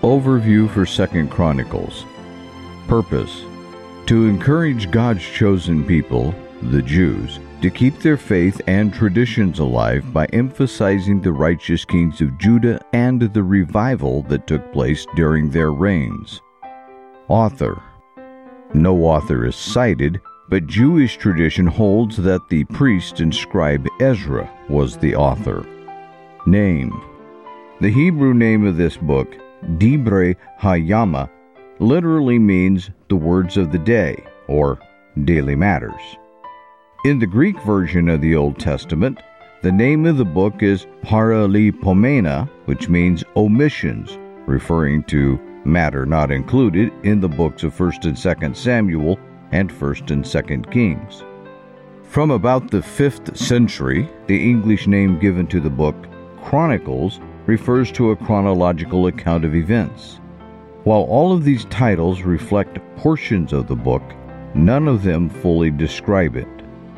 Overview for 2 Chronicles. Purpose: to encourage God's chosen people, the Jews, to keep their faith and traditions alive by emphasizing the righteous kings of Judah and the revival that took place during their reigns. Author: no author is cited, but Jewish tradition holds that the priest and scribe Ezra was the author. Name: the Hebrew name of this book, Divrei Hayama, literally means the words of the day, or daily matters. In the Greek version of the Old Testament, the name of the book is Paralipomena, which means omissions, referring to matter not included in the books of 1st and 2nd Samuel and 1st and 2nd Kings. From about the 5th century, the English name given to the book, Chronicles, refers to a chronological account of events. While all of these titles reflect portions of the book, none of them fully describe it.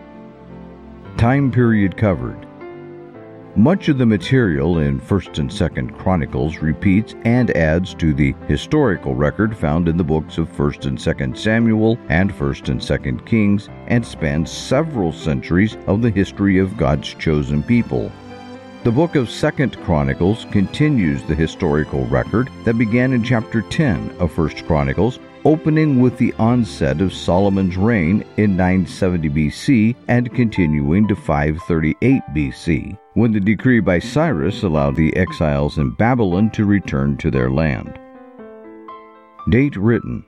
Time period covered. Much of the material in 1st and 2nd Chronicles repeats and adds to the historical record found in the books of 1st and 2nd Samuel and 1st and 2nd Kings, and spans several centuries of the history of God's chosen people. The book of 2nd Chronicles continues the historical record that began in chapter 10 of 1st Chronicles, opening with the onset of Solomon's reign in 970 BC and continuing to 538 BC, when the decree by Cyrus allowed the exiles in Babylon to return to their land. Date written.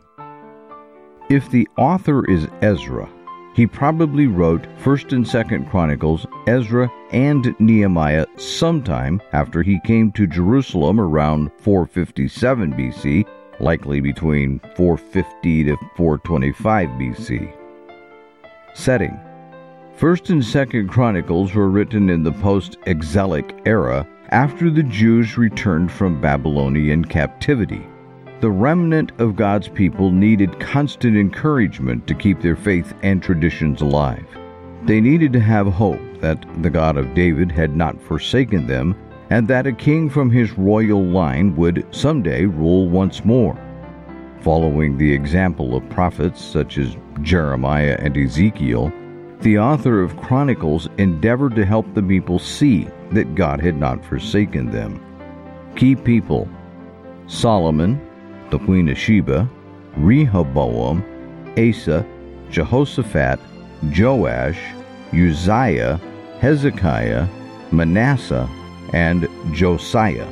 If the author is Ezra, he probably wrote 1st and 2nd Chronicles, Ezra, and Nehemiah sometime after he came to Jerusalem around 457 BC, likely between 450 to 425 BC. Setting: 1st and 2nd Chronicles were written in the post-exilic era after the Jews returned from Babylonian captivity. The remnant of God's people needed constant encouragement to keep their faith and traditions alive. They needed to have hope that the God of David had not forsaken them, and that a king from his royal line would someday rule once more. Following the example of prophets such as Jeremiah and Ezekiel, the author of Chronicles endeavored to help the people see that God had not forsaken them. Key people: Solomon, the Queen of Sheba, Rehoboam, Asa, Jehoshaphat, Joash, Uzziah, Hezekiah, Manasseh, and Josiah.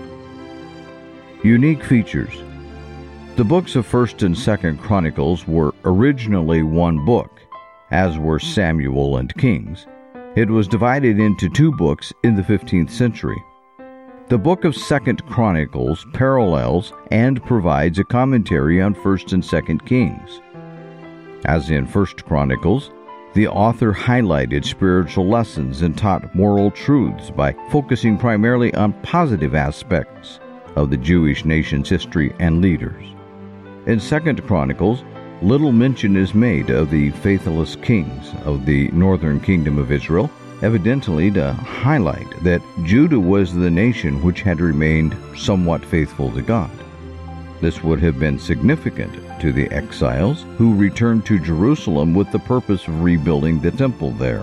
Unique features: the books of 1st and 2nd Chronicles were originally one book, as were Samuel and Kings. It was divided into 2 books in the 15th century. The book of 2nd Chronicles parallels and provides a commentary on 1st and 2nd Kings. As in 1st Chronicles, the author highlighted spiritual lessons and taught moral truths by focusing primarily on positive aspects of the Jewish nation's history and leaders. In 2nd Chronicles, little mention is made of the faithless kings of the northern kingdom of Israel, evidently to highlight that Judah was the nation which had remained somewhat faithful to God. This would have been significant to the exiles who returned to Jerusalem with the purpose of rebuilding the temple there.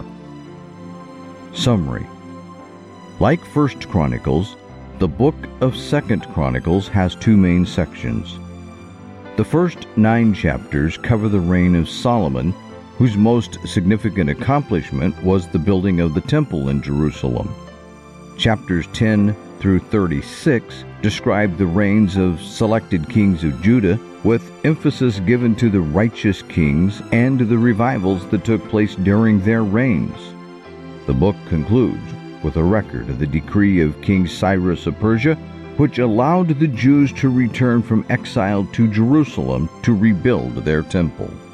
Summary: like 1st Chronicles, the book of 2nd Chronicles has 2 main sections. The first 9 chapters cover the reign of Solomon, whose most significant accomplishment was the building of the temple in Jerusalem. Chapters 10 through 36 describe the reigns of selected kings of Judah, with emphasis given to the righteous kings and the revivals that took place during their reigns. The book concludes with a record of the decree of King Cyrus of Persia, which allowed the Jews to return from exile to Jerusalem to rebuild their temple.